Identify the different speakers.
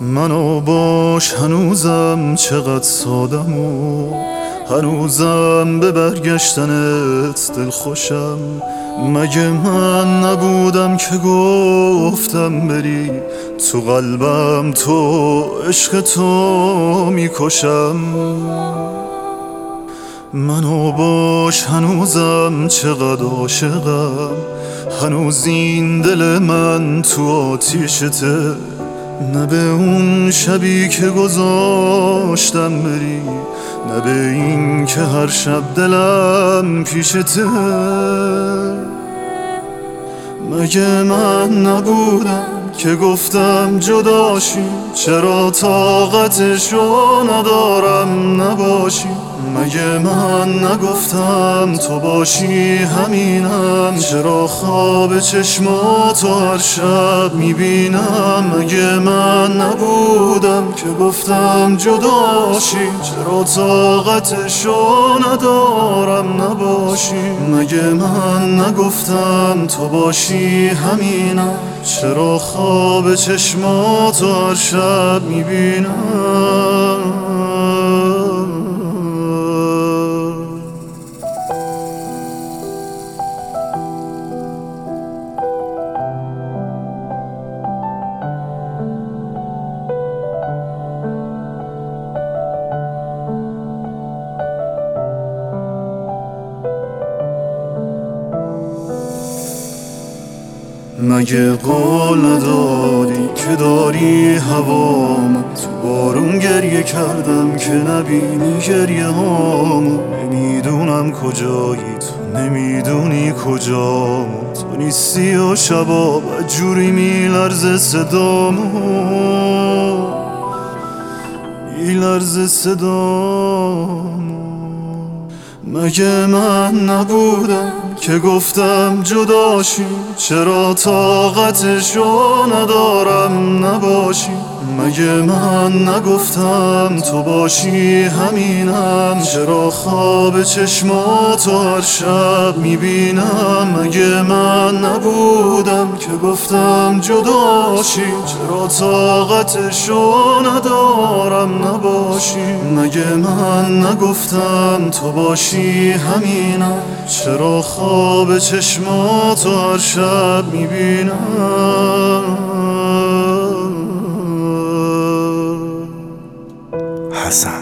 Speaker 1: منو باش هنوزم چقدر سادم و هنوزم به برگشتنت دل خوشم. مگه من نبودم که گفتم بری؟ تو قلبم تو عشق تو میکشم. منو باش هنوزم چقدر عاشقم، هنوز این دل من تو آتیشته. نه به اون شبی که گذاشتم بری، نه به این که هر شب دلم پیشته. مگه من نبودم که گفتم جداشی؟ چرا طاقتشو ندارم نباشی؟ مگه من نگفتم تو باشی همینم؟ چرا خواب چشماتو هر شب میبینم؟ مگه من نبودم که گفتم جداشی؟ چرا طاقتشو ندارم نباشی؟ مگه من نگفتم تو باشی همینم؟ چرا خواب چشماتو هر شب میبینم؟ مگه قول ندادی که داری هوامو؟ تو بارون گریه کردم که نبینی گریه هامو. نمیدونم کجایی تو، نمیدونی کجامو. تو نیستی و شبا بدجوری میلرزه صدامو، میلرزه صدامو. مگه من نبودم که گفتم جداشی؟ چرا طاقتشو ندارم نباشی؟ مگه من نگفتم تو باشی همینم؟ چرا خواب چشماتو هر شب میبینم؟ مگه من نبودم که گفتم جداشی؟ چرا طاقتشو ندارم نباشی؟ مگه من نگفتم تو باشی همینم؟ چرا خواب چشماتو هر شب میبینم؟
Speaker 2: حسن